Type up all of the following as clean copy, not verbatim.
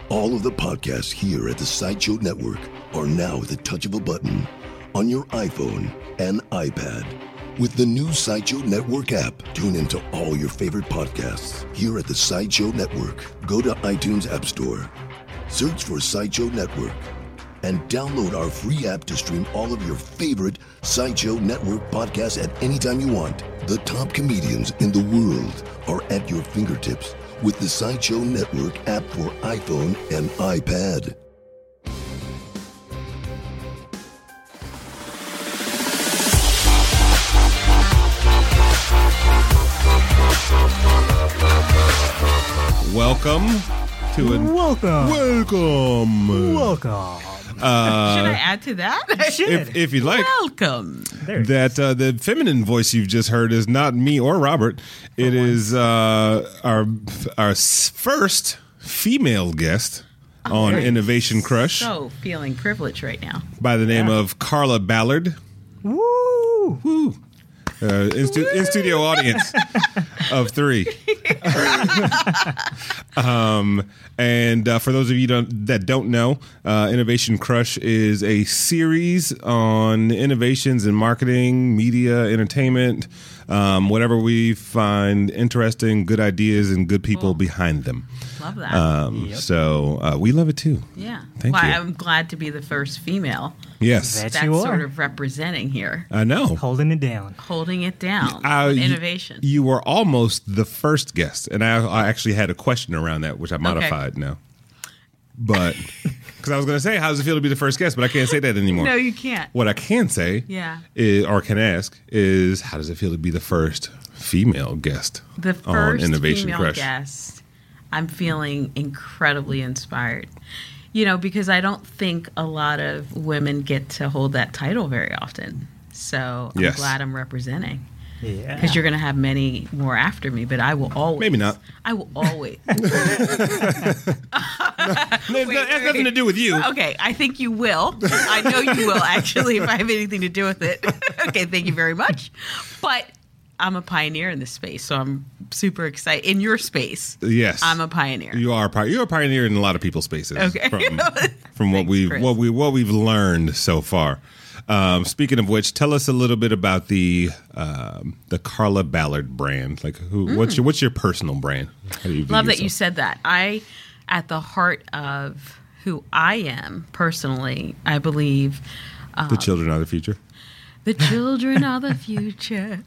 All of the podcasts here at the Sideshow Network are now at the touch of a button on your iPhone and iPad. With the new Sideshow Network app, tune into all your favorite podcasts here at the Sideshow Network. Go to iTunes App Store, search for Sideshow Network, and download our free app to stream all of your favorite Sideshow Network podcasts at any time you want. The top comedians in the world are at your fingertips with the Sideshow Network app for iPhone and iPad. Welcome to a welcome. Should I add to that? If you'd like. Welcome. That the feminine voice you've just heard is not me or Robert. It is our first female guest on Innovation Crush. So feeling privileged right now. By the name of Carla Ballard. Woo! Woo! In studio audience of 3. And for those of you that don't know, Innovation Crush is a series on innovations in marketing, media, entertainment, whatever we find interesting, good ideas, and good people behind them. Love that. So we love it too. Yeah. Thank you. I'm glad to be the first female. Yes. That's sort of representing here. I know. Holding it down. Innovation. You were almost the first guest, and I actually had a question around that, which I modified now. But because I was going to say, how does it feel to be the first guest? But I can't say that anymore. No, you can't. What I can say, or can ask, is how does it feel to be the first female guest on Innovation Crush? Guest. I'm feeling incredibly inspired. You know, because I don't think a lot of women get to hold that title very often. So I'm glad I'm representing. Yeah. Because you're going to have many more after me, but I will always. Maybe not. I will always. It has nothing to do with you. Okay, I think you will. I know you will, actually, if I have anything to do with it. Okay, thank you very much. But I'm a pioneer in this space, so I'm super excited. In your space, yes, I'm a pioneer. You're a pioneer in a lot of people's spaces. Okay, from what Thanks, we've learned so far. Speaking of which, tell us a little bit about the Carla Ballard brand. Like, what's your personal brand? How do you Love that you said that. At the heart of who I am personally, I believe the children are the future. The children are the future.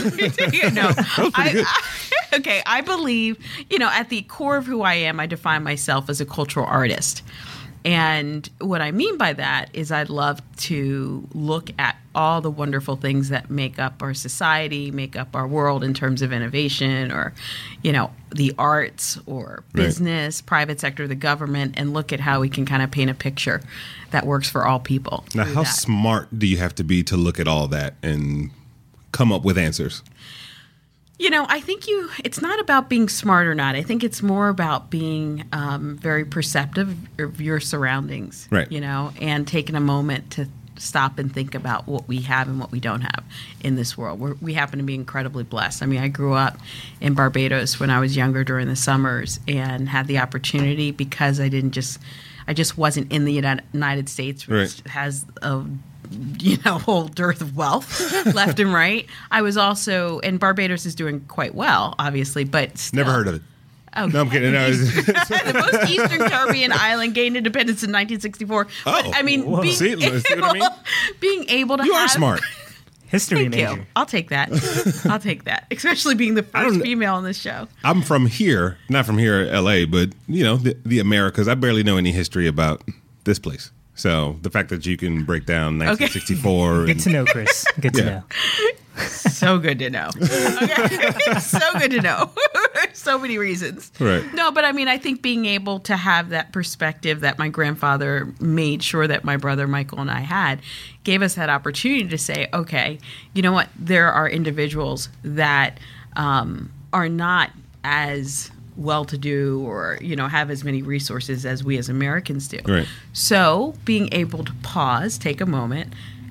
I believe, at the core of who I am, I define myself as a cultural artist. And what I mean by that is I'd love to look at all the wonderful things that make up our society, make up our world in terms of innovation or, the arts or business, private sector, the government, and look at how we can kind of paint a picture that works for all people. Now, how smart do you have to be to look at all that and come up with answers? I think it's not about being smart or not. I think it's more about being very perceptive of your surroundings, and taking a moment to stop and think about what we have and what we don't have in this world. We happen to be incredibly blessed. I mean, I grew up in Barbados when I was younger during the summers and had the opportunity because I just wasn't in the United States, which has a whole dearth of wealth left and right. I was also, and Barbados is doing quite well, obviously, but still. Never heard of it. Oh, no, I'm kidding. No, the most eastern Caribbean island gained independence in 1964. Oh, but, I mean, see what I mean? Being able to you are smart. History major. You. I'll take that. Especially being the first female on this show. I'm from here, not from here, LA, but the Americas. I barely know any history about this place. So the fact that you can break down 1964. Good to know, Chris. Good to know. So good to know. Okay. So good to know. So many reasons. Right. No, but I mean, I think being able to have that perspective that my grandfather made sure that my brother Michael and I had gave us that opportunity to say, okay, you know what? There are individuals that are not as well-to-do or, have as many resources as we as Americans do. Right. So being able to pause, take a moment,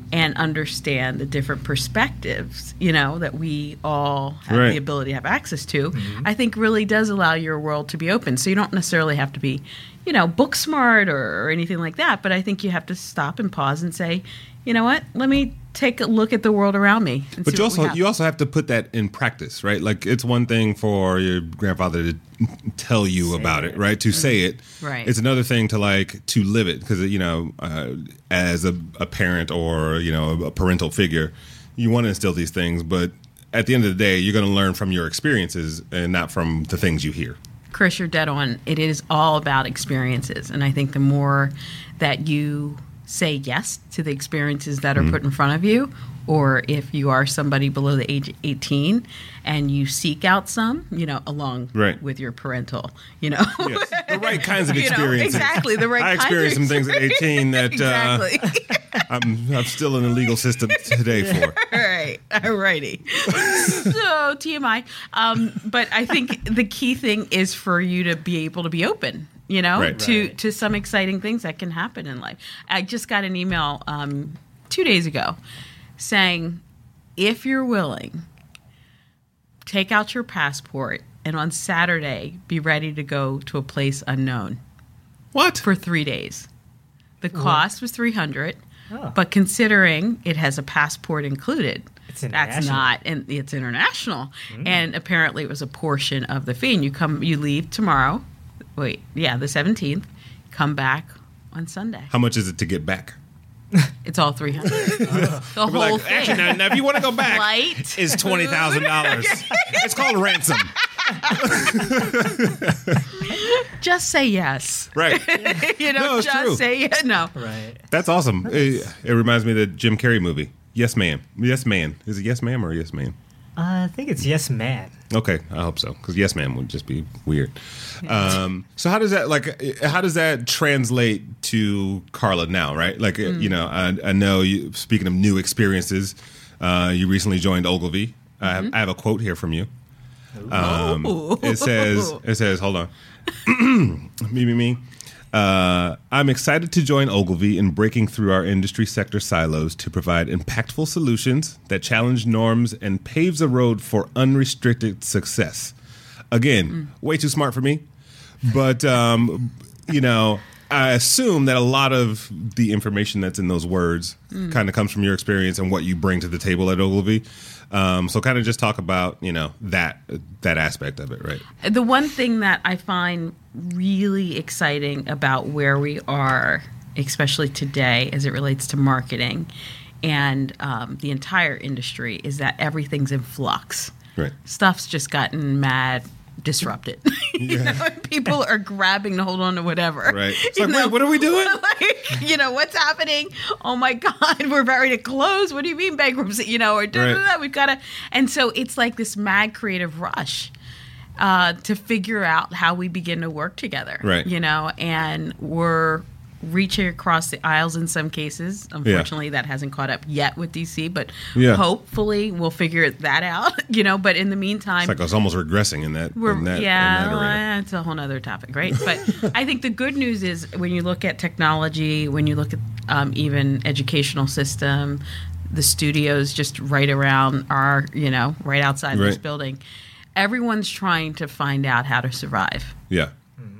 and understand the different perspectives, that we all have the ability to have access to, I think really does allow your world to be open. So you don't necessarily have to be, book smart or anything like that. But I think you have to stop and pause and say, you know what, let me take a look at the world around me. But you also have to put that in practice, right? Like it's one thing for your grandfather to tell you about it, right? To say it. Right. It's another thing to live it, because as a parent or a parental figure, you want to instill these things, but at the end of the day, you're going to learn from your experiences and not from the things you hear. Chris, you're dead on. It is all about experiences, and I think the more that you say yes to the experiences that are put in front of you, or if you are somebody below the age of 18 and you seek out some, along with your parental, Yes. The right kinds of experiences. Exactly, the right kinds. I experienced some things at 18 that exactly. I'm still in the legal system today for. Right, alrighty. So TMI, but I think the key thing is for you to be able to be open. To some exciting things that can happen in life. I just got an email 2 days ago saying, if you're willing, take out your passport and on Saturday be ready to go to a place unknown. What? For 3 days. The cost was $300, but considering it has a passport included, that's not, and it's international. And apparently it was a portion of the fee. And you leave tomorrow. The 17th. Come back on Sunday. How much is it to get back? It's all $300. The whole thing. Actually, now if you want to go back, flight is $20,000. It's called ransom. Just say yes. Right. No, just true. say yes. No. Right. That's awesome. It reminds me of the Jim Carrey movie, Yes Ma'am. Yes Man. Is it Yes Ma'am or Yes Man? I think it's Yes Man. Okay, I hope so, because Yes Ma'am would just be weird. So how does that translate to Carla now, right? Like, I know you, speaking of new experiences, you recently joined Ogilvy. I have a quote here from you. It says, hold on. Me. I'm excited to join Ogilvy in breaking through our industry sector silos to provide impactful solutions that challenge norms and paves a road for unrestricted success. Again, way too smart for me, but I assume that a lot of the information that's in those words kind of comes from your experience and what you bring to the table at Ogilvy. So kind of just talk about, that aspect of it, right? The one thing that I find really exciting about where we are, especially today as it relates to marketing and the entire industry, is that everything's in flux. Right. Stuff's just gotten mad disrupted. People are grabbing to hold on to whatever. Right. It's like, wait, what are we doing? What's happening? Oh my God, we're ready to close. What do you mean bankruptcy? Or we've got to. And so it's like this mad creative rush to figure out how we begin to work together. Right. And we're reaching across the aisles in some cases. Unfortunately, that hasn't caught up yet with DC, but hopefully we'll figure that out, but in the meantime. It's like I was almost regressing in that arena. It's a whole other topic, right? But I think the good news is when you look at technology, when you look at even educational system, the studios just right around our, right outside this building, everyone's trying to find out how to survive. Yeah.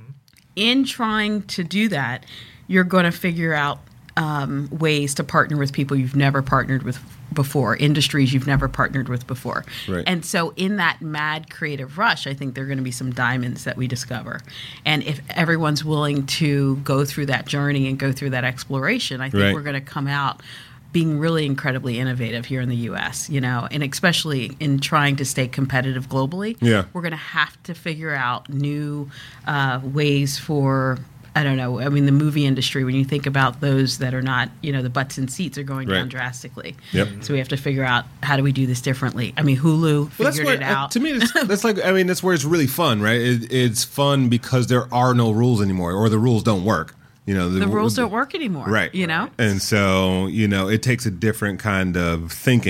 In trying to do that, you're going to figure out ways to partner with people you've never partnered with before, industries you've never partnered with before. Right. And so in that mad creative rush, I think there are going to be some diamonds that we discover. And if everyone's willing to go through that journey and go through that exploration, I think we're going to come out being really incredibly innovative here in the U.S., and especially in trying to stay competitive globally. Yeah. We're going to have to figure out new ways for, I don't know, the movie industry, when you think about those that are not, the butts and seats are going down drastically. Yep. So we have to figure out, how do we do this differently? Hulu figured it out. To me, that's where it's really fun, right? It's fun because there are no rules anymore, or the rules don't work. The rules don't work anymore. Right. And so, it takes a different kind of thinking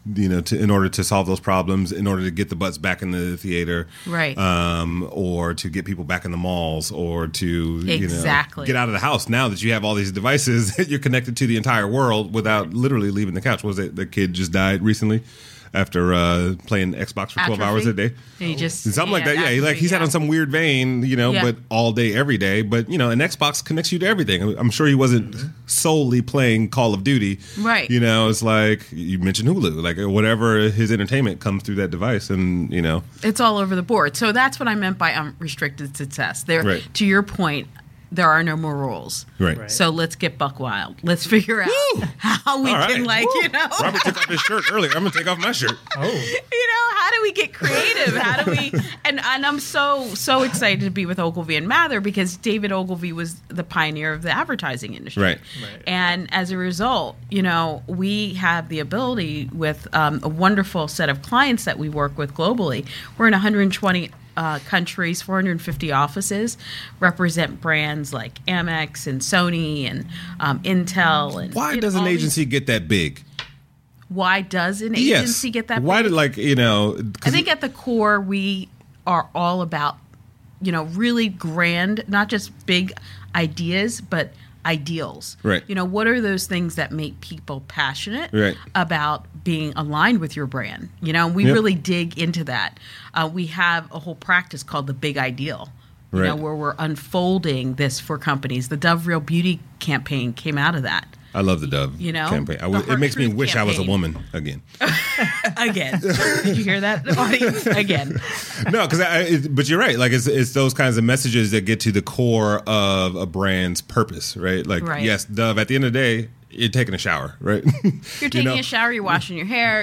in order to solve those problems, in order to get the butts back in the theater, right? Or to get people back in the malls, or to get out of the house. Now that you have all these devices, you're connected to the entire world without literally leaving the couch. Was it the kid just died recently? After playing Xbox for 12 hours a day. He just something like that. Yeah, he's had on some weird vein, but all day, every day. But, an Xbox connects you to everything. I'm sure he wasn't solely playing Call of Duty. Right. It's like you mentioned Hulu, like whatever his entertainment comes through that device, and it's all over the board. So that's what I meant by unrestricted success. To your point, there are no more rules. Right. So let's get buck wild. Let's figure out how we can, Robert took off his shirt earlier. I'm going to take off my shirt. Oh. How do we get creative? How do we? And I'm so excited to be with Ogilvy and Mather, because David Ogilvy was the pioneer of the advertising industry. Right. And as a result, we have the ability with a wonderful set of clients that we work with globally. We're in 120 countries, 450 offices, represent brands like Amex and Sony and Intel. And why does an agency get that big? Why does an agency get that big? Why did I think at the core we are all about really grand, not just big ideas, but ideals. Right. What are those things that make people passionate right. about being aligned with your brand? We really dig into that. We have a whole practice called the Big Ideal, where we're unfolding this for companies. The Dove Real Beauty campaign came out of that. I love the Dove campaign. It makes me wish I was a woman again. Again. Did you hear that, audience? Again. No, but you're right. Like it's those kinds of messages that get to the core of a brand's purpose, right? Like, yes, Dove, at the end of the day, you're taking a shower, right? You're taking a shower, you're washing your hair,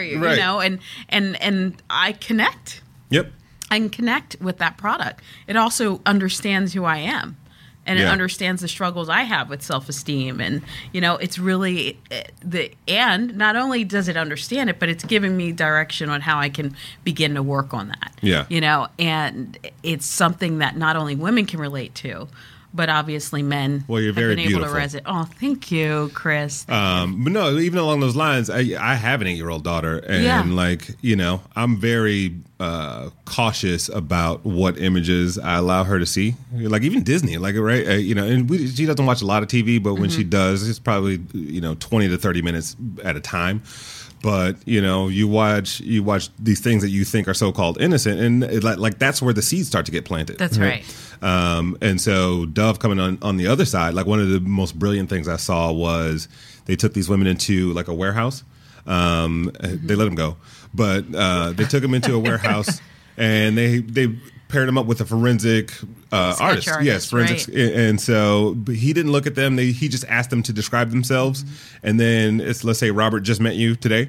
and I connect. Yep. I can connect with that product. It also understands who I am. And it understands the struggles I have with self-esteem. And, it's really and not only does it understand it, but it's giving me direction on how I can begin to work on that. Yeah. And it's something that not only women can relate to, but obviously men you're very have been able beautiful. to resonate. Oh, thank you, Chris. But no, even along those lines, I have an 8-year-old daughter, and I'm very cautious about what images I allow her to see. Like even Disney, and she doesn't watch a lot of TV, but when she does, it's probably 20 to 30 minutes at a time. But you watch these things that you think are so-called innocent, and that's where the seeds start to get planted. That's right. And so Dove coming on the other side, like one of the most brilliant things I saw was they took these women into like a warehouse. They let them go, but they took them into a warehouse and they paired them up with a forensic artist. Yes, forensics. Right. And so he didn't look at them. He just asked them to describe themselves. And then let's say Robert just met you today.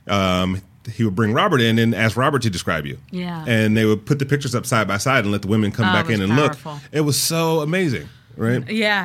He would bring Robert in and ask Robert to describe you. Yeah. And they would put the pictures up side by side and let the women come back in and powerful. Look. It was so amazing, right? Yeah.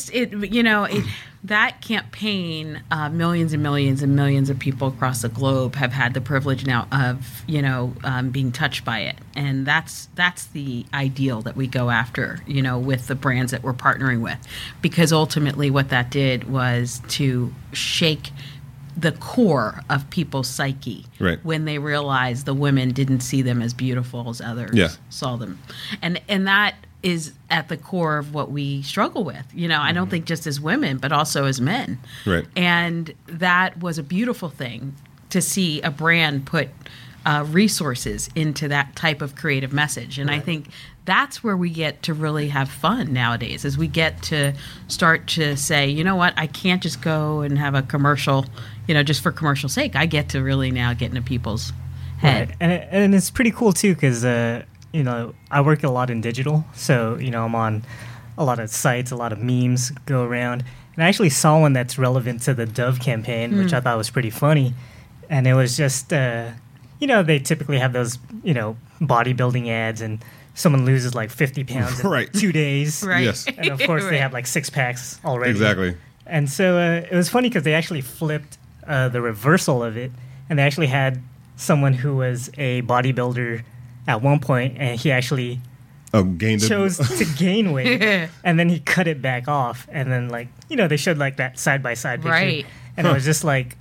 That campaign, millions and millions and millions of people across the globe have had the privilege now of, being touched by it. And that's the ideal that we go after, with the brands that we're partnering with. Because ultimately what that did was to shake the core of people's psyche when they realized the women didn't see them as beautiful as others saw them. And that is at the core of what we struggle with. I don't think just as women, but also as men. Right. And that was a beautiful thing to see a brand put resources into that type of creative message. And I think that's where we get to really have fun nowadays, is we get to start to say, you know what, I can't just go and have a commercial, just for commercial sake. I get to really now get into people's head. Right. And it's pretty cool too, because I work a lot in digital, so I'm on a lot of sites, a lot of memes go around, and I actually saw one that's relevant to the Dove campaign, which I thought was pretty funny, and it was just they typically have those bodybuilding ads, and someone loses like 50 pounds in 2 days, right? Yes, and of course they have like 6 packs already, exactly. And so it was funny because they actually flipped the reversal of it, and they actually had someone who was a bodybuilder at one point, and he actually chose to gain weight, and then he cut it back off, and then they showed like that side by side picture, right? And it was just like,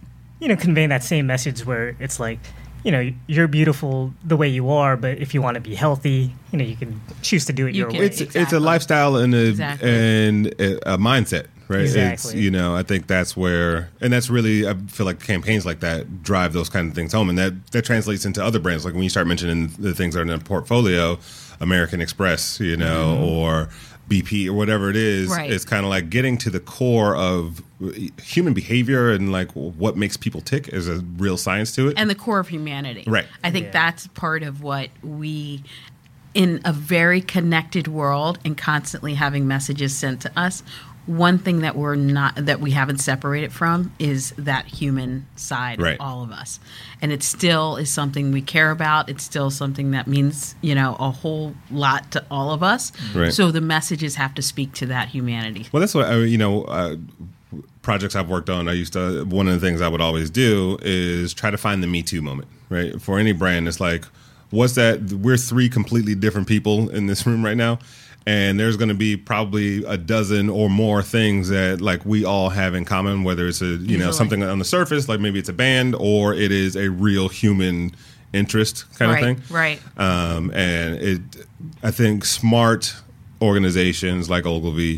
conveying that same message where it's like, you're beautiful the way you are, but if you want to be healthy, you can choose to do it your way. It's a lifestyle and a mindset, right? Exactly. It's, I think that's where, and that's really, I feel like campaigns like that drive those kind of things home, and that translates into other brands. Like when you start mentioning the things that are in the portfolio, American Express, or BP or whatever it is, right. It's kind of like getting to the core of human behavior and like what makes people tick. Is a real science to it. And the core of humanity. Right. I think that's part of what we, in a very connected world and constantly having messages sent to us, one thing that we haven't separated from is that human side right. of all of us. And it still is something we care about. It's still something that means, a whole lot to all of us. Right. So the messages have to speak to that humanity. Well, that's what, projects I've worked on, one of the things I would always do is try to find the Me Too moment, right? For any brand, it's like, what's that? We're three completely different people in this room right now. And there's going to be probably a dozen or more things that like we all have in common, whether it's something on the surface, like maybe it's a band, or it is a real human interest kind of thing. Right. And I think smart organizations like Ogilvy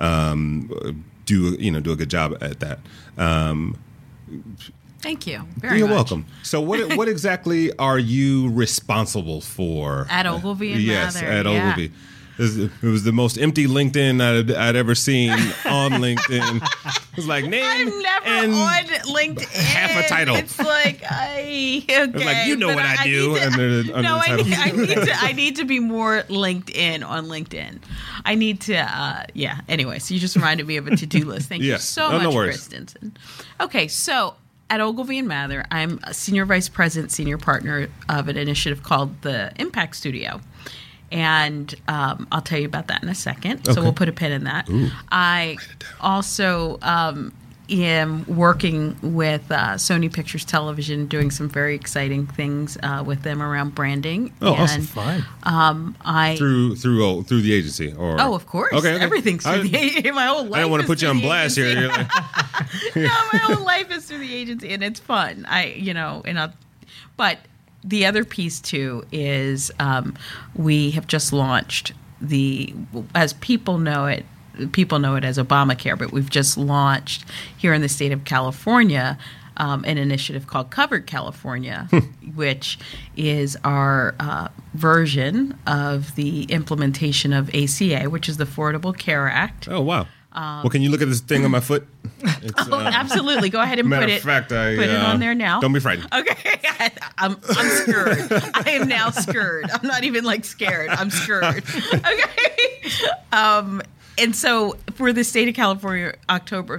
do a good job at that. Thank you. You're welcome. So what exactly are you responsible for? At Ogilvy and Yes, Mather. at Ogilvy. It was the most empty LinkedIn I'd ever seen on LinkedIn. It was like name I'm never and on LinkedIn. half a title. It's like okay. It's like what I do. I need to be more LinkedIn on LinkedIn. I need to. Anyway, so you just reminded me of a to-do list. Thank you so much, Chris Stinson. Okay, so. At Ogilvy and Mather, I'm a senior vice president, senior partner of an initiative called the Impact Studio. And I'll tell you about that in a second. Okay. So we'll put a pin in that. Ooh. I also am working with Sony Pictures Television, doing some very exciting things with them around branding. Oh, awesome! Fun. Through the agency, or of course, okay. Everything's through the agency. My whole life. I don't want to put you on blast here. You're like, no, my whole life is through the agency, and it's fun. But the other piece too is we have just launched as people know it as Obamacare, but we've just launched here in the state of California an initiative called Covered California, which is our version of the implementation of ACA, which is the Affordable Care Act. Oh, wow. Well, can you look at this thing on my foot? Absolutely. Go ahead and put it on there now. Don't be frightened. Okay. I'm scared. I am now scared. I'm not even scared. I'm scared. Okay. And so for the state of California, October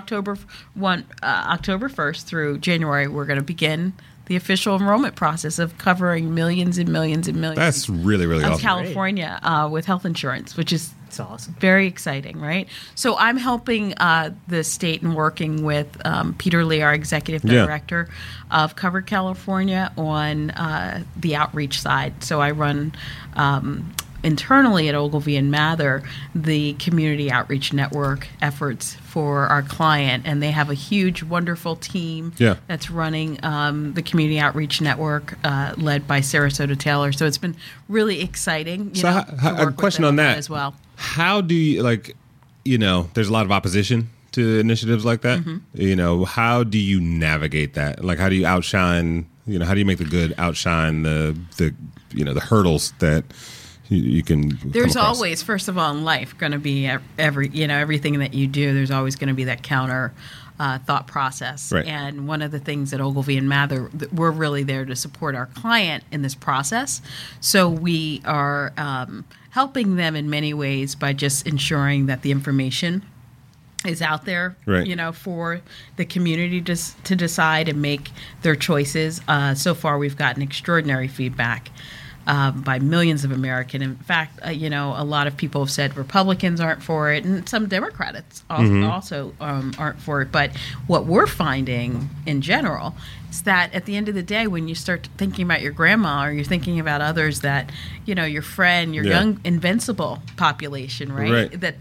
1st through January, we're going to begin the official enrollment process of covering millions and millions and millions. That's really, really awesome. Of California with health insurance, which is awesome. Very exciting, right? So I'm helping the state and working with Peter Lee, our executive director of Covered California, on the outreach side. So I run internally at Ogilvy and Mather the community outreach network efforts for our client, and they have a huge, wonderful team that's running the community outreach network led by Sarasota Taylor. So it's been really exciting. So a question on that as well. How do you there's a lot of opposition to initiatives like that. Mm-hmm. How do you navigate that? Like, how do you outshine? How do you make the good outshine the hurdles that you can? There's always, first of all, in life, going to be everything that you do. There's always going to be that counter thought process. Right. And one of the things at Ogilvy and Mather, we're really there to support our client in this process. So we are helping them in many ways by just ensuring that the information is out there, right. For the community to decide and make their choices. So far, we've gotten extraordinary feedback by millions of Americans. In fact, a lot of people have said Republicans aren't for it, and some Democrats also aren't for it. But what we're finding in general is that at the end of the day, when you start thinking about your grandma or you're thinking about others that, your friend, your young invincible population, right? That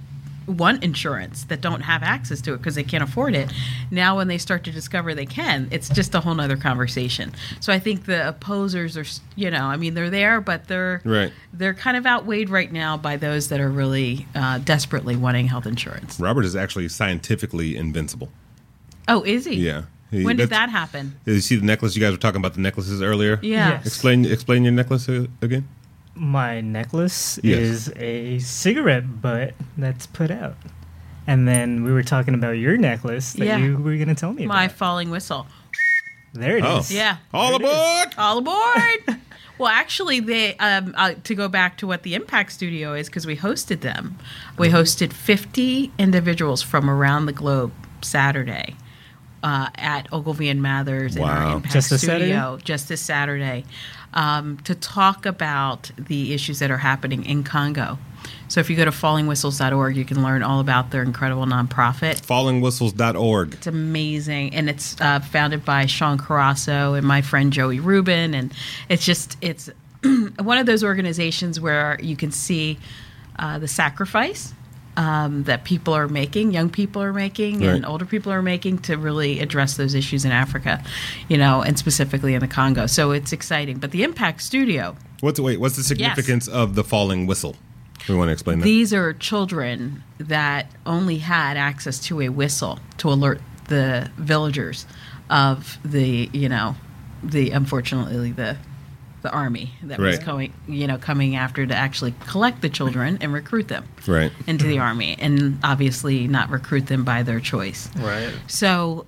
want insurance that don't have access to it because they can't afford it. Now when they start to discover they can, it's just a whole nother conversation. So I think the opposers are, they're there, but they're kind of outweighed right now by those that are really desperately wanting health insurance. Robert is actually scientifically invincible. Oh, is he? Yeah. When did that happen? Did you see the necklace? You guys were talking about the necklaces earlier. Yeah. Yes. Explain your necklace again. My necklace is a cigarette butt that's put out. And then we were talking about your necklace that you were going to tell me about. My falling whistle. There it is. Yeah. All aboard! All aboard! Well, actually, they to go back to what the Impact Studio is, because we hosted them. We hosted 50 individuals from around the globe Saturday at Ogilvy and Mathers in our Impact Studio. Just this Saturday. To talk about the issues that are happening in Congo. So if you go to fallingwhistles.org, you can learn all about their incredible nonprofit. Fallingwhistles.org. It's amazing. And it's founded by Sean Carasso and my friend Joey Rubin. And it's one of those organizations where you can see the sacrifice that people are making, young people are making, and older people are making to really address those issues in Africa, and specifically in the Congo. So it's exciting. But the Impact Studio. What's the significance of the falling whistle? We want to explain that. These are children that only had access to a whistle to alert the villagers of the unfortunately the army that was coming after to actually collect the children and recruit them into the army, and obviously not recruit them by their choice. Right. So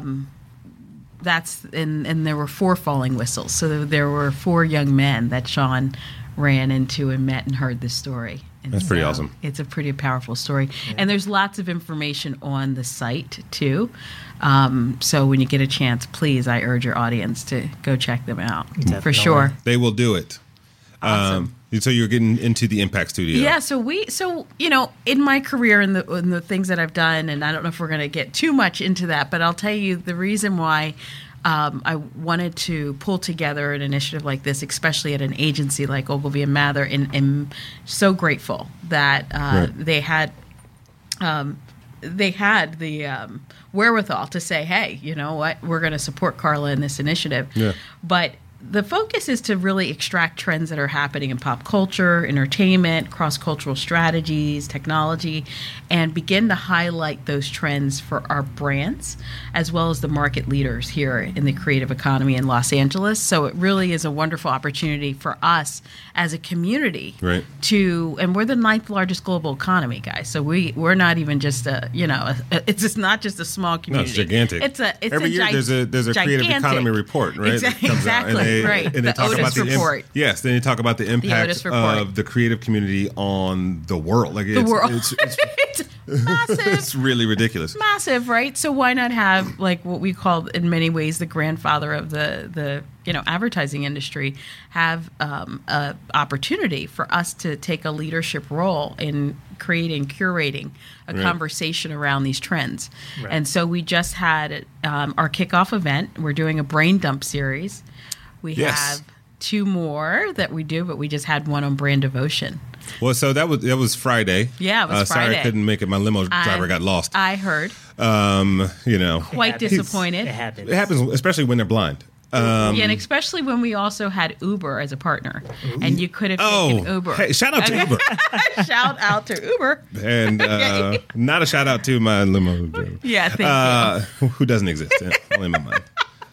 that's and there were 4 falling whistles. So there were 4 young men that Sean ran into and met and heard this story. And that's pretty awesome. It's a pretty powerful story. Yeah. And there's lots of information on the site, too. So when you get a chance, please, I urge your audience to go check them out. Definitely. For sure. They will do it. Awesome. So you're getting into the Impact Studio. Yeah, so in my career and the things that I've done, and I don't know if we're going to get too much into that, but I'll tell you the reason why I wanted to pull together an initiative like this, especially at an agency like Ogilvy and Mather, and am so grateful that they had the wherewithal to say, hey, you know what, we're going to support Carla in this initiative. Yeah. But the focus is to really extract trends that are happening in pop culture, entertainment, cross-cultural strategies, technology, and begin to highlight those trends for our brands as well as the market leaders here in the creative economy in Los Angeles. So it really is a wonderful opportunity for us as a community and we're the 9th largest global economy, guys. So we're not even just it's just not just a small community. No, it's gigantic. It's every year there's a creative economy report, right? Exactly. And they talk Otis about the report. Yes, then you talk about the impact of the creative community on the world. Like the world. It's massive. It's really ridiculous. Massive, right? So why not have like what we call in many ways the grandfather of the advertising industry have a opportunity for us to take a leadership role in creating, curating a conversation around these trends. Right. And so we just had our kickoff event. We're doing a brain dump series. We have 2 more that we do, but we just had one on brand devotion. Well, so that was Friday. Yeah, it was Friday. Sorry I couldn't make it. My limo driver got lost. I heard. Quite disappointed. It happens. It happens, especially when they're blind. And especially when we also had Uber as a partner, and you could have taken Uber. Hey, shout out to Uber. Shout out to Uber. And not a shout out to my limo driver. Yeah, thank you. Who doesn't exist, only in my mind.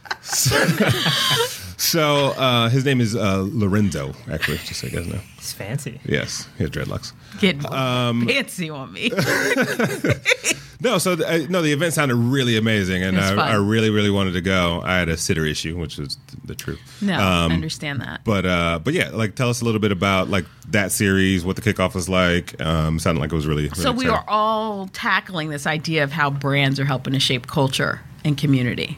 So his name is Lorenzo, actually, just so you guys know. He's fancy. Yes, he has dreadlocks. Getting fancy on me. No, so the event sounded really amazing, and I really, really wanted to go. I had a sitter issue, which is the truth. No, I understand that. But yeah, like tell us a little bit about like that series, what the kickoff was like. Sounded like it was really, really so exciting. We are all tackling this idea of how brands are helping to shape culture and community.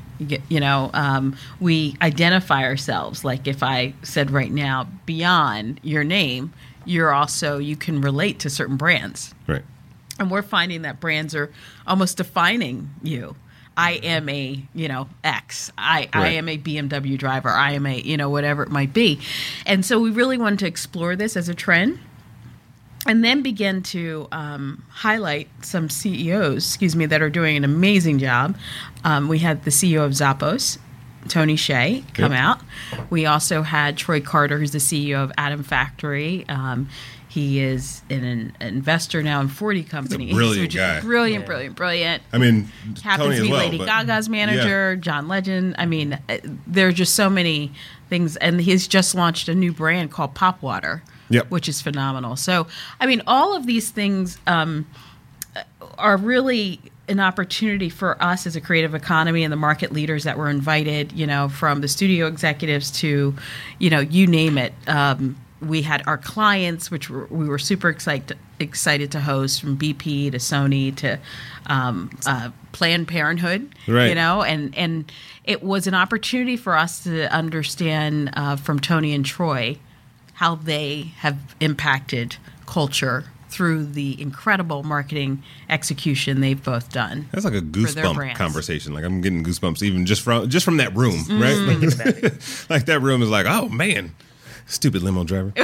We identify ourselves. Like if I said right now, beyond your name, you can relate to certain brands. Right. And we're finding that brands are almost defining you. I am a, X. I am a BMW driver. I am a, whatever it might be. And so we really wanted to explore this as a trend and then begin to highlight some CEOs, that are doing an amazing job. We had the CEO of Zappos, Tony Hsieh, come out. We also had Troy Carter, who's the CEO of Atom Factory. He is an investor now in 40 companies. He's a brilliant guy. Brilliant. I mean, happens Tony to be as well, Lady Gaga's manager, John Legend. I mean, there are just so many things. And he's just launched a new brand called Pop Water, which is phenomenal. So, I mean, all of these things are really an opportunity for us as a creative economy and the market leaders that were invited, from the studio executives to, you name it. We had our clients, which we were super excited to host, from BP to Sony to Planned Parenthood, right. And it was an opportunity for us to understand from Tony and Troy how they have impacted culture through the incredible marketing execution they've both done. That's like a goosebump conversation. Like, I'm getting goosebumps even just from that room, right? Like that room is like, oh man. Stupid limo driver.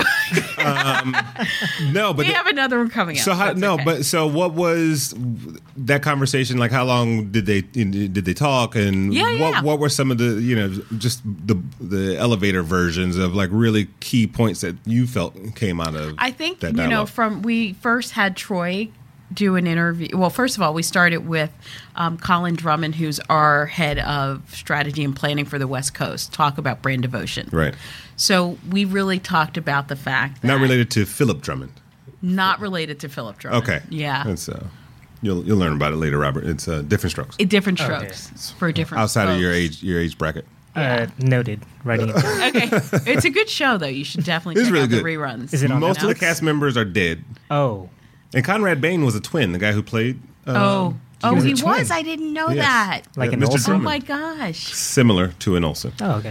No, but we have another one coming up. So what was that conversation like? How long did they talk? And what were some of the just the elevator versions of like really key points that you felt came out of? I think that dialogue? We first had Troy do an interview. Well, first of all, we started with Colin Drummond, who's our head of strategy and planning for the West Coast, talk about brand devotion. Right. So we really talked about the fact that... Not related to Philip Drummond. Not related to Philip Drummond. Okay. Yeah. That's, you'll learn about it later, Robert. It's different strokes. Different strokes for different outside folks. of your age bracket. Noted. Writing it down. Okay. It's a good show, though. You should definitely check out the reruns. Is it on Most Netflix? of the cast members are dead. Oh. And Conrad Bain was a twin, the guy who played... he was? twin. I didn't know that. Like an Mr. Olsen? Drummond. Oh, my gosh. Similar to an Olsen. Oh, okay.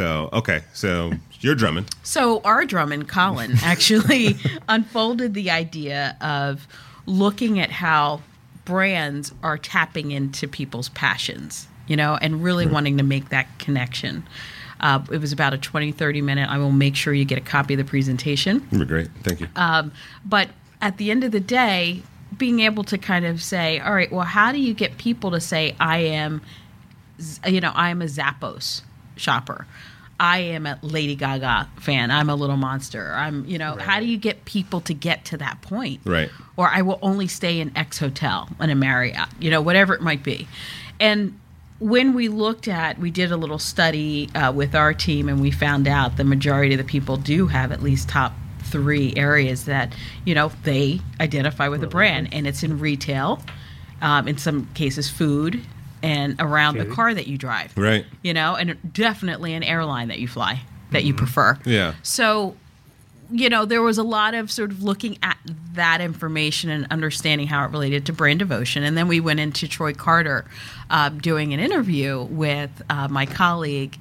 So you're Drummond. So our Drummond, Colin, actually unfolded the idea of looking at how brands are tapping into people's passions, and really wanting to make that connection. It was about a 20, 30-minute. I will make sure you get a copy of the presentation. You're great. Thank you. But at the end of the day, being able to kind of say, all right, well, how do you get people to say, I am a Zappos shopper. I am a Lady Gaga fan. I'm a Little Monster. How do you get people to get to that point? Right. Or I will only stay in X hotel in a Marriott, whatever it might be. And when we did a little study with our team, and we found out the majority of the people do have at least top 3 areas that, they identify with a brand. And it's in retail, in some cases food, and around the car that you drive. Right. And definitely an airline that you fly, that you prefer. Yeah. So, there was a lot of sort of looking at that information and understanding how it related to brand devotion. And then we went into Troy Carter doing an interview with my colleague,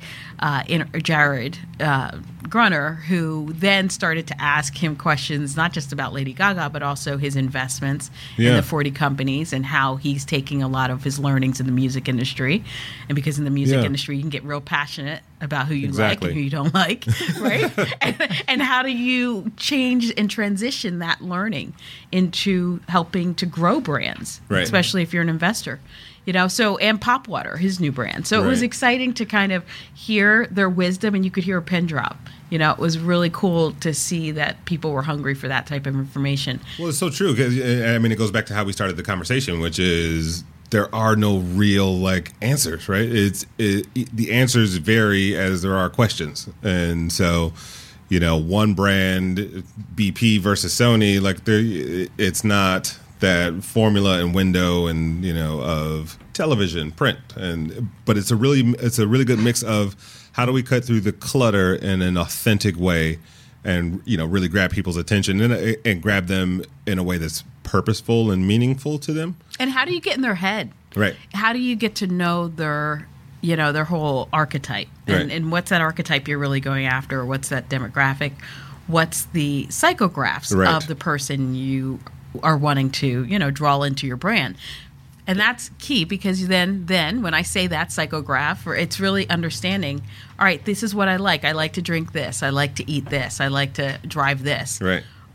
Jared Grunner, who then started to ask him questions, not just about Lady Gaga, but also his investments in the 40 companies and how he's taking a lot of his learnings in the music industry. And because in the music industry, you can get real passionate about who you like and who you don't like, right? and how do you change and transition that learning into helping to grow brands, especially if you're an investor. And Pop Water, his new brand. So it was exciting to kind of hear their wisdom, and you could hear a pin drop. It was really cool to see that people were hungry for that type of information. Well, it's so true, because it goes back to how we started the conversation, which is there are no real answers, right? The answers vary as there are questions, and so one brand, BP versus Sony, it's not that formula and window and of television, print, but it's a really good mix of how do we cut through the clutter in an authentic way and really grab people's attention and grab them in a way that's purposeful and meaningful to them. And how do you get in their head? Right. How do you get to know their whole archetype and what's that archetype you're really going after? What's that demographic? What's the psychographs of the person you are wanting to, draw into your brand? And that's key, because then when I say that psychograph, it's really understanding, all right, this is what I like. I like to drink this. I like to eat this. I like to drive this. Right.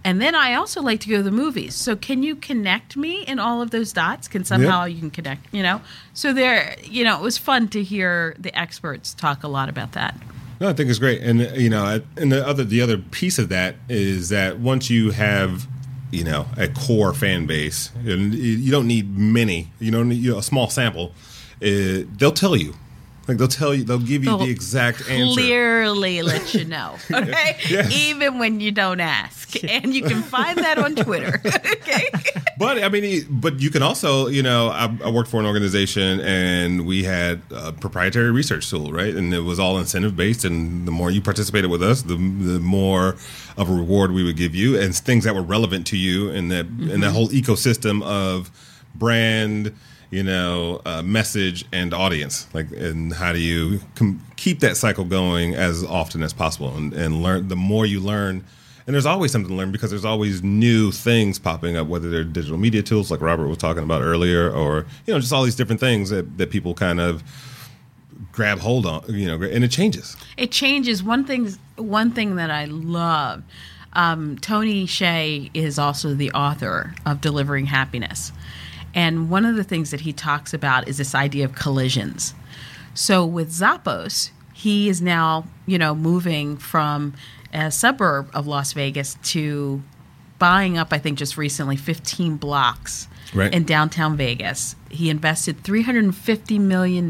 And then I also like to go to the movies. So can you connect me in all of those dots? Can somehow you can connect, So there, it was fun to hear the experts talk a lot about that. No, I think it's great. And, and the other piece of that is that once you have, a core fan base, and you don't need many, you don't need a small sample, they'll tell you. Like they'll give you the exact answer. Clearly let you know, okay? Yes. Even when you don't ask. And you can find that on Twitter, okay? But you can also, I worked for an organization and we had a proprietary research tool, right? And it was all incentive based, and the more you participated with us, the more of a reward we would give you, and things that were relevant to you in that whole ecosystem of brand, message and audience, and how do you keep that cycle going as often as possible, and learn. The more you learn, and there's always something to learn because there's always new things popping up, whether they're digital media tools like Robert was talking about earlier, or just all these different things that people kind of grab hold on, and it changes. It changes. One thing that I love. Tony Hsieh is also the author of Delivering Happiness. And one of the things that he talks about is this idea of collisions. So with Zappos, he is now, moving from a suburb of Las Vegas to buying up, I think just recently, 15 blocks in downtown Vegas. He invested $350 million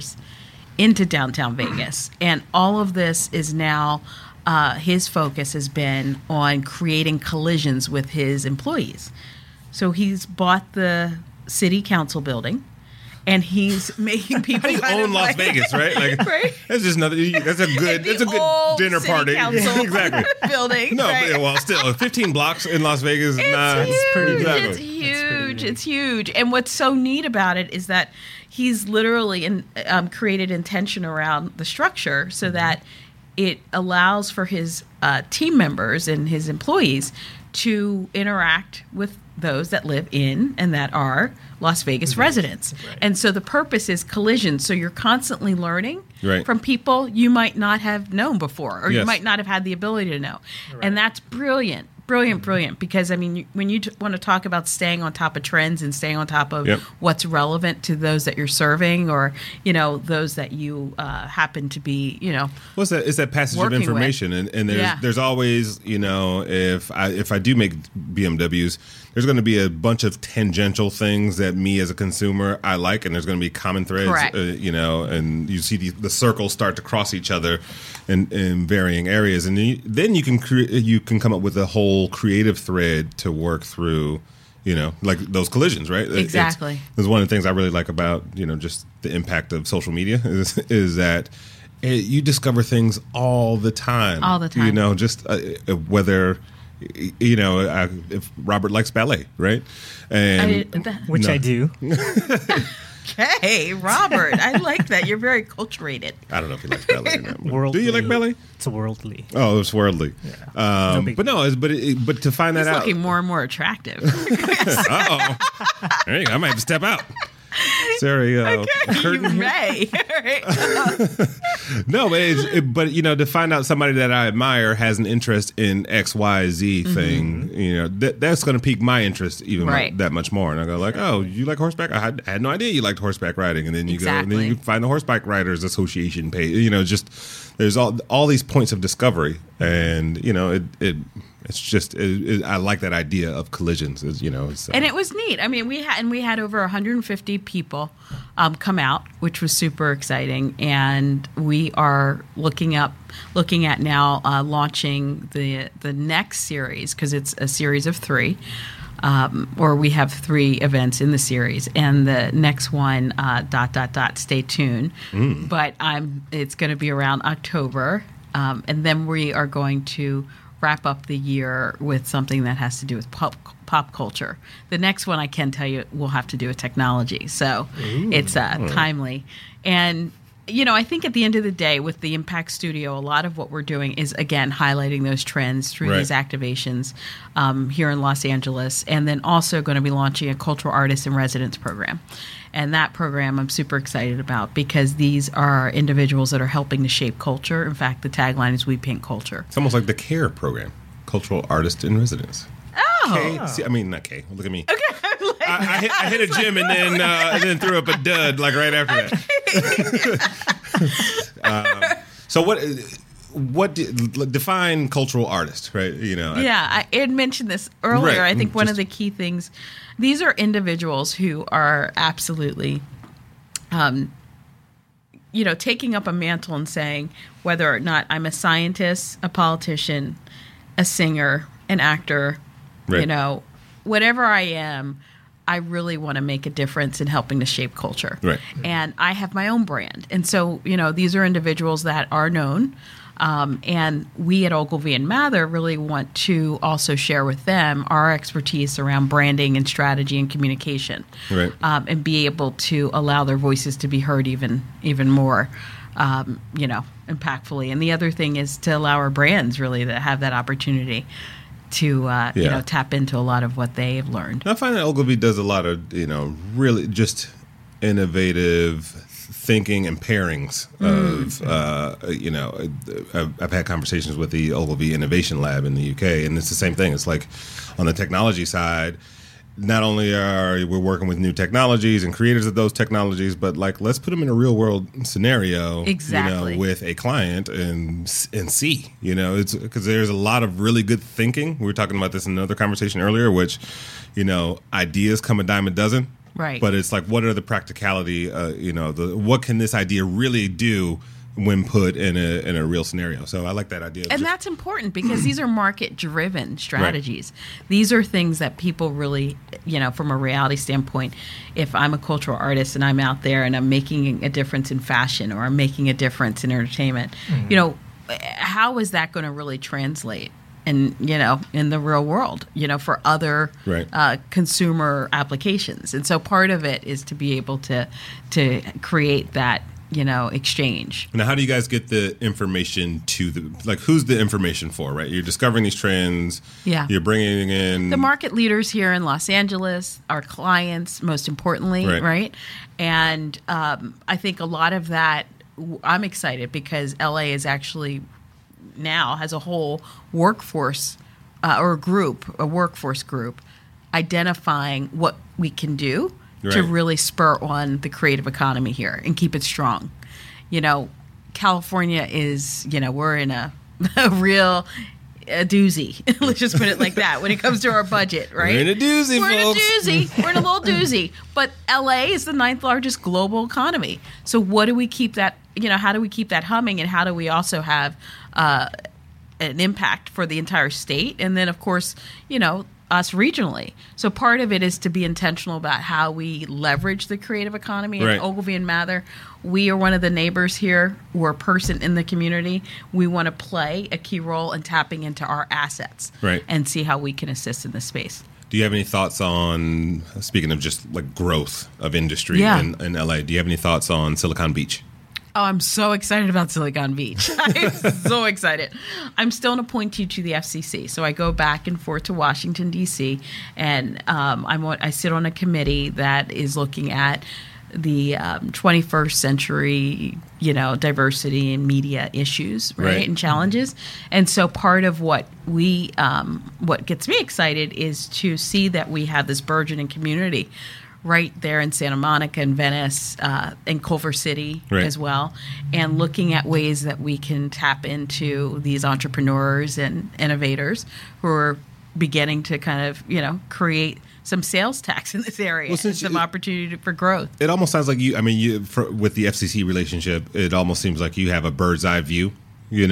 into downtown Vegas. And all of this is now, his focus has been on creating collisions with his employees. So he's bought the city council building, and he's making people own Las Vegas, right? Right? That's just another. That's a good dinner party. Exactly. Building. No, right? Well, still 15 blocks in Las Vegas. It's huge. Exactly. It's huge. It's huge. And what's so neat about it is that he's literally created intention around the structure so that it allows for his team members and his employees to interact with those that live in and that are Las Vegas residents. Right. And so the purpose is collision. So you're constantly learning from people you might not have known before, or you might not have had the ability to know. Right. And that's brilliant. Brilliant, because, when you want to talk about staying on top of trends and staying on top of what's relevant to those that you're serving, or, those that you happen to be, What's that? It's that passage of information. And there's always, if I do make BMWs, there's going to be a bunch of tangential things that me as a consumer I like, and there's going to be common threads, and you see the circles start to cross each other in varying areas, and then you can come up with a whole creative thread to work through, like those collisions, right? Exactly. It's one of the things I really like about, just the impact of social media is that you discover things all the time. All the time. Just whether, if Robert likes ballet, right? And which I do. Hey, Robert, I like that. You're very culturated. I don't know if he likes ballet or not. Worldly. Do you like ballet? It's worldly. Oh, it's worldly. Yeah. But to find that out, he's looking more and more attractive. Uh-oh. There you go. I might have to step out. Sorry, you may. No, but to find out somebody that I admire has an interest in X, Y, Z thing, that's going to pique my interest even that much more. And I go like, oh, you like horseback? I had no idea you liked horseback riding. And then you go, and then you find the Horseback Riders Association page. Just there's all these points of discovery, and it's just I like that idea of collisions. And it was neat. We had over 150 people come out, which was super exciting. And we are looking at now launching the next series, because it's a series of 3. Or we have 3 events in the series, and the next one, ... stay tuned. But it's going to be around October, and then we are going to wrap up the year with something that has to do with pop culture. The next one, I can tell you, will have to do with technology, so it's timely. And I think at the end of the day, with the Impact Studio, a lot of what we're doing is, again, highlighting those trends through these activations here in Los Angeles, and then also going to be launching a Cultural Artists in Residence program. And that program I'm super excited about, because these are individuals that are helping to shape culture. In fact, the tagline is "We Paint Culture." It's almost like the CARE program. cultural artist in residence. Oh. Kay, see, I mean, not Kay. Look at me. Okay. I hit a gym and then threw up a dud like right after that. So what define cultural artist, right? I had mentioned this earlier. Right. I think one of the key things, these are individuals who are absolutely, taking up a mantle and saying whether or not I'm a scientist, a politician, a singer, an actor, right. Whatever I am, I really want to make a difference in helping to shape culture. Right. And I have my own brand. And so, these are individuals that are known. And we at Ogilvy and Mather really want to also share with them our expertise around branding and strategy and communication. Right. And be able to allow their voices to be heard even more, impactfully. And the other thing is to allow our brands really to have that opportunity to tap into a lot of what they've learned. I find that Ogilvy does a lot of really just innovative thinking and pairings of I've had conversations with the Ogilvy Innovation Lab in the UK, and it's the same thing. It's like on the technology side, not only are we working with new technologies and creators of those technologies, but like let's put them in a real world scenario, with a client and see, it's because there's a lot of really good thinking. We were talking about this in another conversation earlier, which, ideas come a dime a dozen, right? But it's like, what are the practicality? What can this idea really do when put in a real scenario? So I like that idea. And that's important because these are market-driven strategies. Right. These are things that people really, from a reality standpoint, if I'm a cultural artist and I'm out there and I'm making a difference in fashion or I'm making a difference in entertainment, how is that going to really translate in the real world, for other consumer applications? And so part of it is to be able to create that exchange. Now, how do you guys get the information to who's the information for, right? You're discovering these trends. Yeah. You're bringing in the market leaders here in Los Angeles, our clients, most importantly, right? And I think a lot of that, I'm excited because LA is actually now has a whole workforce a workforce group identifying what we can do to really spur on the creative economy here and keep it strong. California is, we're in a real doozy. Let's just put it like that when it comes to our budget, right? We're in a doozy, folks. We're in a little doozy. But LA is the 9th largest global economy. So what do we keep that, how do we keep that humming, and how do we also have an impact for the entire state? And then, of course, us regionally. So part of it is to be intentional about how we leverage the creative economy. At Ogilvy and Mather, we are one of the neighbors here. We're a person in the community. We want to play a key role in tapping into our assets and see how we can assist in this space. Do you have any thoughts on, speaking of just like growth of industry in LA, do you have any thoughts on Silicon Beach? Oh, I'm so excited about Silicon Beach. I'm so excited. I'm still an appointee to the FCC. So I go back and forth to Washington, D.C., and I sit on a committee that is looking at the 21st century, diversity and media issues, and challenges. And so part of what what gets me excited is to see that we have this burgeoning community right there in Santa Monica and Venice and Culver City as well, and looking at ways that we can tap into these entrepreneurs and innovators who are beginning to kind of, create some sales tax in this area and some opportunity for growth. It almost sounds like with the FCC relationship, it almost seems like you have a bird's eye view, and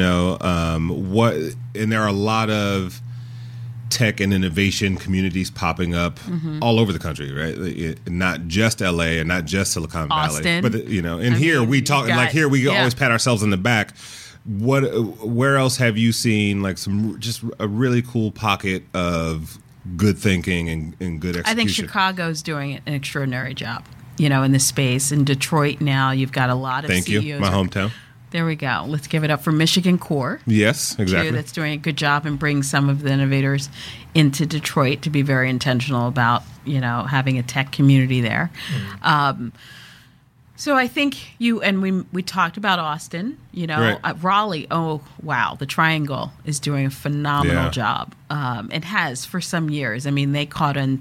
there are a lot of tech and innovation communities popping up all over the country, right? Not just LA and not just Silicon Austin. Valley, but here we talk here we always pat ourselves on the back. Where else have you seen like just a really cool pocket of good thinking and good execution? I think Chicago's doing an extraordinary job, in this space. In Detroit now, you've got a lot of CEOs. Thank you, my hometown. There we go. Let's give it up for Michigan Core. Yes, exactly. That's doing a good job and bringing some of the innovators into Detroit to be very intentional about, having a tech community there. So I think we talked about Austin, Raleigh. Oh, wow. The Triangle is doing a phenomenal job. It has for some years. I mean, they caught on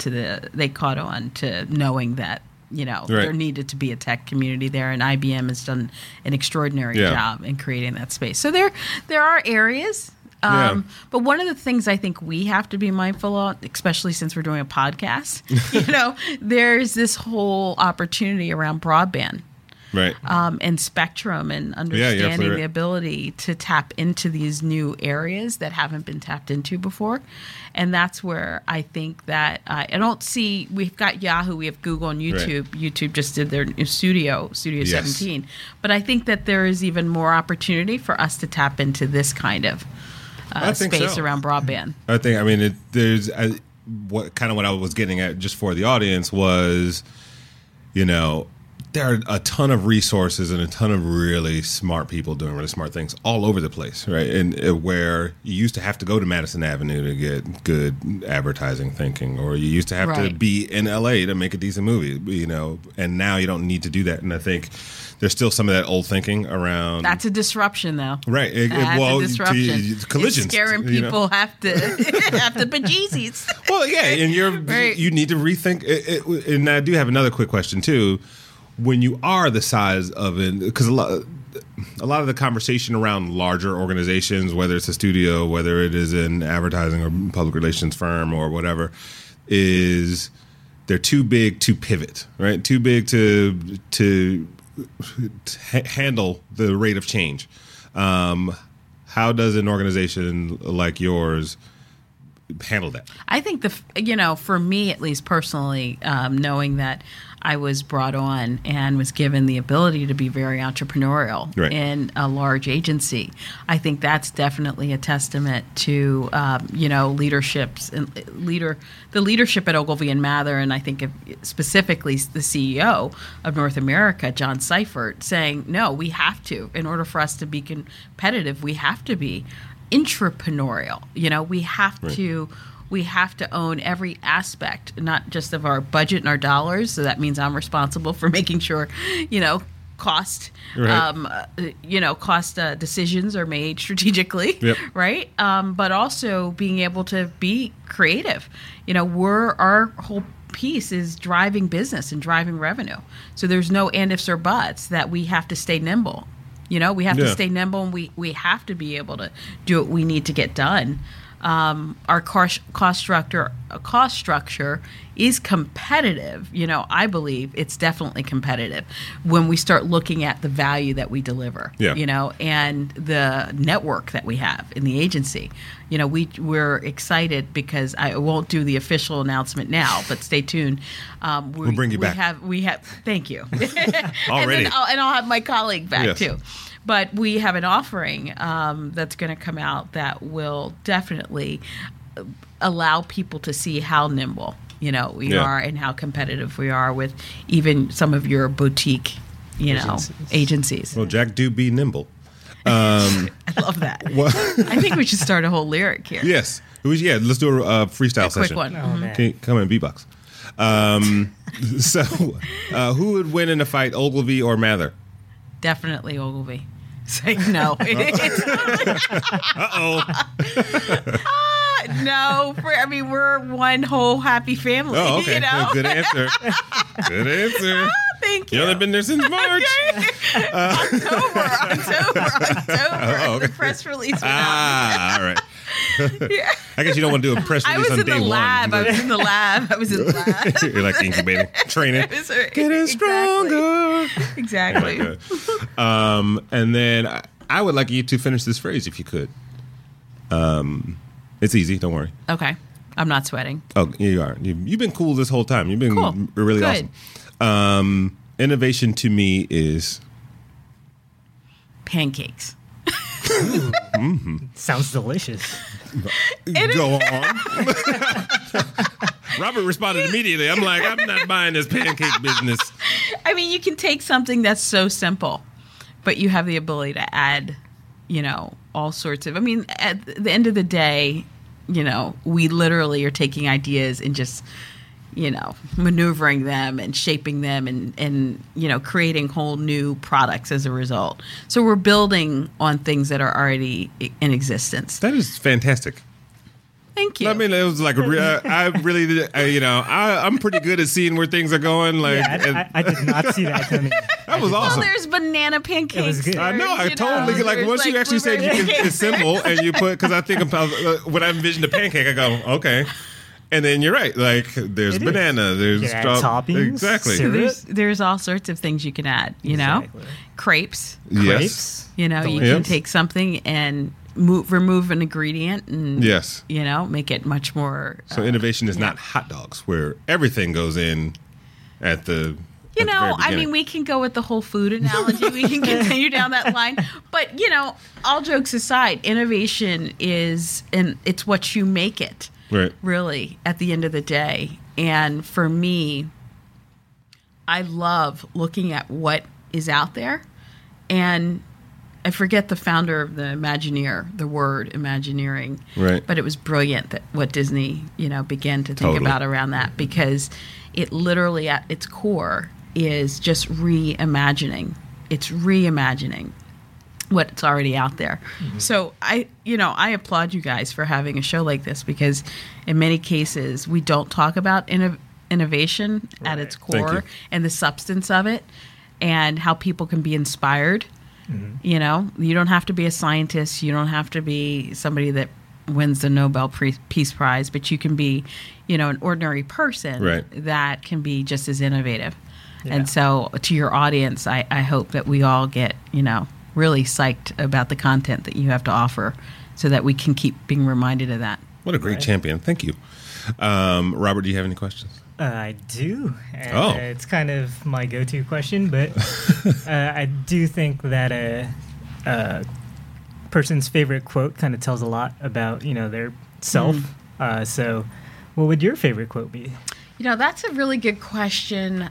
to knowing that, there needed to be a tech community there, and IBM has done an extraordinary job in creating that space. So there are areas. But one of the things I think we have to be mindful of, especially since we're doing a podcast, there's this whole opportunity around broadband. Right. And spectrum and understanding the ability to tap into these new areas that haven't been tapped into before. And that's where I think that I don't see, we've got Yahoo, we have Google and YouTube. Right. YouTube just did their new Studio 17. But I think that there is even more opportunity for us to tap into this kind of space around broadband. There's what I was getting at just for the audience was, there are a ton of resources and a ton of really smart people doing really smart things all over the place, right? And where you used to have to go to Madison Avenue to get good advertising thinking, or you used to have to be in LA to make a decent movie, and now you don't need to do that. And I think there's still some of that old thinking around. That's a disruption, though. Right. That's a disruption. Collisions. It's scaring people have to bejeezies. Well, yeah, and you need to rethink it. And I do have another quick question, too. When you are the size of it, because a lot of the conversation around larger organizations, whether it's a studio, whether it is an advertising or public relations firm or whatever, is they're too big to pivot, right? Too big to handle the rate of change. How does an organization like yours handle that? I think for me at least personally, knowing that I was brought on and was given the ability to be very entrepreneurial in a large agency, I think that's definitely a testament to leaderships and the leadership at Ogilvy and Mather, and I think specifically the CEO of North America, John Seifert, saying, no, we have to, in order for us to be competitive, we have to be intrapreneurial. We have to own every aspect, not just of our budget and our dollars. So that means I'm responsible for making sure, cost decisions are made strategically, right? But also being able to be creative. Our whole piece is driving business and driving revenue. So there's no and ifs or buts, that we have to stay nimble. We have to stay nimble, and we have to be able to do what we need to get done. Our cost structure is competitive. I believe it's definitely competitive when we start looking at the value that we deliver, and the network that we have in the agency. We're excited because I won't do the official announcement now, but stay tuned. We'll bring you back. We have. Thank you. Already. and I'll have my colleague back too. But we have an offering that's going to come out that will definitely allow people to see how nimble, we are, and how competitive we are with even some of your boutique, agencies. Well, Jack, do be nimble. I love that. I think we should start a whole lyric here. Yes. Let's do a freestyle session. Quick one. Come in, beatbox. So, who would win in a fight, Ogilvy or Mather? Definitely Ogilvy. Say no. No, we're one whole happy family. Oh, okay. Good answer. Good answer. Thank you. You only been there since March. October. Oh, okay. The press release went out. All right. I guess you don't want to do a press release on day one. I was in the lab. You're like incubating, training, getting stronger. Exactly. And then I would like you to finish this phrase if you could. It's easy. Don't worry. Okay. I'm not sweating. Oh, yeah, you are. You've been cool this whole time. You've been really awesome. Innovation to me is pancakes. Mm-hmm. Sounds delicious. Go on. Robert responded immediately. I'm like, I'm not buying this pancake business. You can take something that's so simple, but you have the ability to add, all sorts of. At the end of the day, we literally are taking ideas and just, maneuvering them and shaping them and creating whole new products as a result. So we're building on things that are already in existence. That is fantastic. Thank you. I mean, it was like I really, I'm pretty good at seeing where things are going. Like, I did not see that coming. That was awesome. Well, there's banana pancakes. It was good. I know. I totally like once you actually said you can assemble and you put, because I think about when I envision a pancake, I go, okay. And then you're right. Like there's banana, there's toppings, exactly. There's all sorts of things you can add. Exactly. Crepes. Yes. You can take something and remove an ingredient and make it much more. So innovation is not hot dogs, where everything goes in at the. I mean, we can go with the whole food analogy. We can continue down that line. But, all jokes aside, innovation it's what you make it. Right. Really, at the end of the day. And for me, I love looking at what is out there. And I forget the founder of the Imagineer, the word Imagineering. Right. But it was brilliant that what Disney, began to think about around that, because it literally at its core is just reimagining. It's reimagining what's already out there. Mm-hmm. So I applaud you guys for having a show like this, because in many cases we don't talk about innovation at its core and the substance of it and how people can be inspired. Mm-hmm. You don't have to be a scientist. You don't have to be somebody that wins the Nobel Peace Prize, but you can be, an ordinary person that can be just as innovative. Yeah. And so to your audience, I hope that we all get, really psyched about the content that you have to offer so that we can keep being reminded of that. What a great champion. Thank you. Robert, do you have any questions? I do. And, it's kind of my go-to question, but I do think that a person's favorite quote kind of tells a lot about, their self. So what would your favorite quote be? That's a really good question.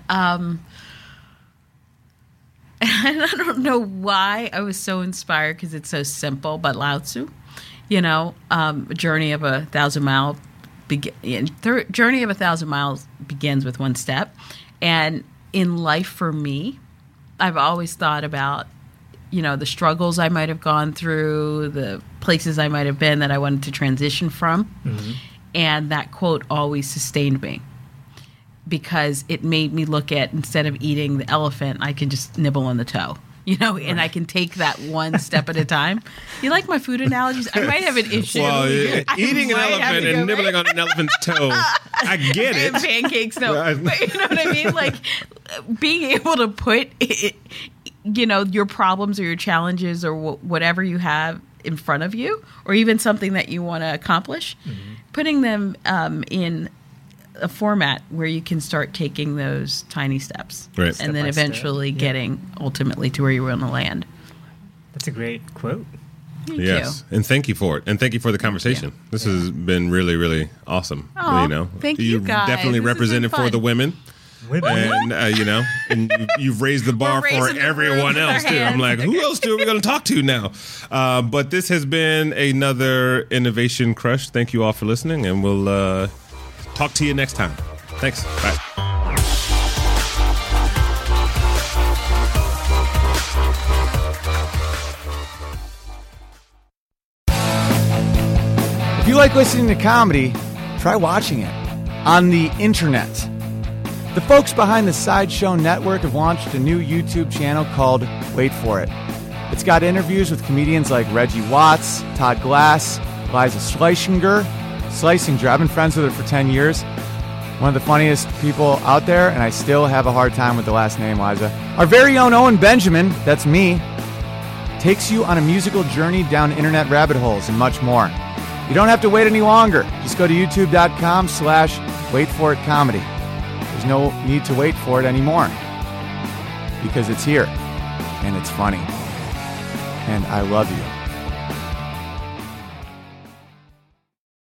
And I don't know why I was so inspired, because it's so simple, but Lao Tzu, journey of 1,000 miles. Journey of 1,000 miles begins with one step. And in life for me, I've always thought about, the struggles I might have gone through, the places I might have been that I wanted to transition from. Mm-hmm. And that quote always sustained me, because it made me look at, instead of eating the elephant, I can just nibble on the toe. And I can take that one step at a time. You like my food analogies? I might have an issue. Well, eating an elephant and nibbling on an elephant's toe, I get it. And pancakes, no. But you know what I mean? Like, being able to put, your problems or your challenges or whatever you have in front of you, or even something that you want to accomplish, putting them in a format where you can start taking those tiny steps, and then eventually getting ultimately to where you want to land. That's a great quote. Thank you. And thank you for it, and thank you for the conversation. This has been really, really awesome. Thank you guys. Definitely represented for the women. And and you've raised the bar for everyone else too. I'm like, who else are we going to talk to now? But this has been another Innovation Crush. Thank you all for listening, and we'll talk to you next time. Thanks. Bye. If you like listening to comedy, try watching it on the internet. The folks behind the Sideshow Network have launched a new YouTube channel called Wait For It. It's got interviews with comedians like Reggie Watts, Todd Glass, Liza Schlesinger. I've been friends with her for 10 years. One of the funniest people out there, and I still have a hard time with the last name, Liza. Our very own Owen Benjamin, that's me, takes you on a musical journey down internet rabbit holes and much more. You don't have to wait any longer. Just go to youtube.com/waitforitcomedy. There's no need to wait for it anymore, because it's here, and it's funny, and I love you.